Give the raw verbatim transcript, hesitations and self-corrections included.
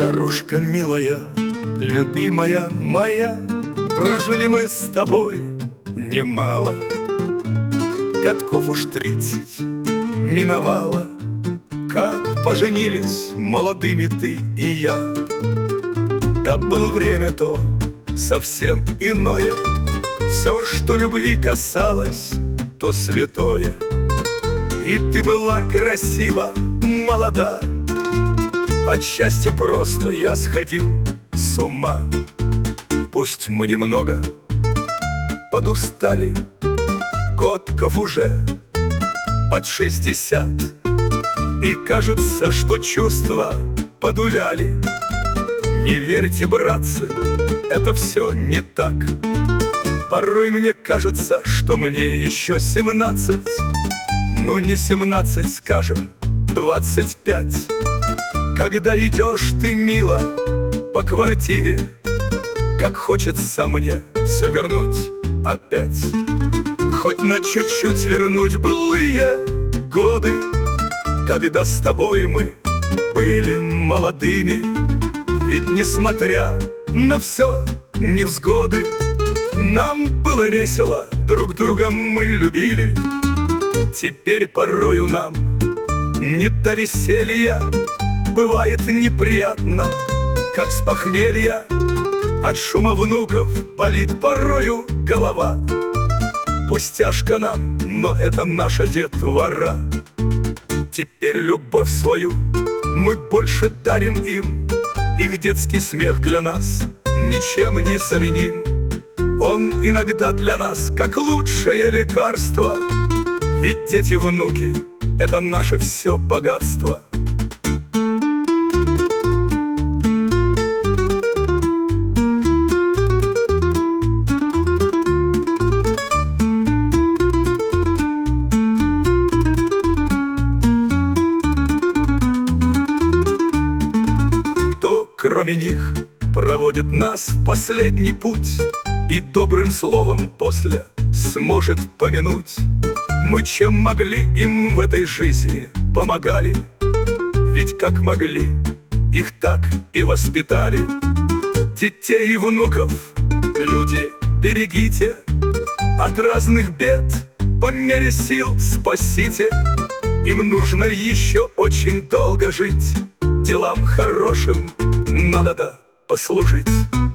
Старушка милая, любимая моя, прожили мы с тобой немало. Годков уж тридцать миновало, как поженились молодыми ты и я. Да было время то совсем иное, все, что любви касалось, то святое. И ты была красива, молода, от счастья просто я сходил с ума. Пусть мы немного подустали, годков уже под шестьдесят, и кажется, что чувства подуляли. Не верьте, братцы, это все не так. Порой мне кажется, что мне еще семнадцать. Ну не семнадцать, скажем, двадцать пять. Когда идешь ты, мило, по квартире, как хочется мне все вернуть опять. Хоть на чуть-чуть вернуть былые годы, когда с тобой мы были молодыми. Ведь несмотря на все невзгоды, нам было весело, друг друга мы любили. Теперь порою нам не до веселья, бывает неприятно, как с похмелья. От шума внуков болит порою голова. Пустяшка нам, но это наша детвора. Теперь любовь свою мы больше дарим им. Их детский смех для нас ничем не заменим. Он иногда для нас как лучшее лекарство. Ведь дети-внуки — это наше все богатство. Кто, кроме них, проводит нас в последний путь и добрым словом после сможет помянуть? Мы чем могли им в этой жизни помогали, ведь как могли, их так и воспитали. Детей и внуков, люди, берегите, от разных бед по мере сил спасите. Им нужно еще очень долго жить, делам хорошим надо послужить.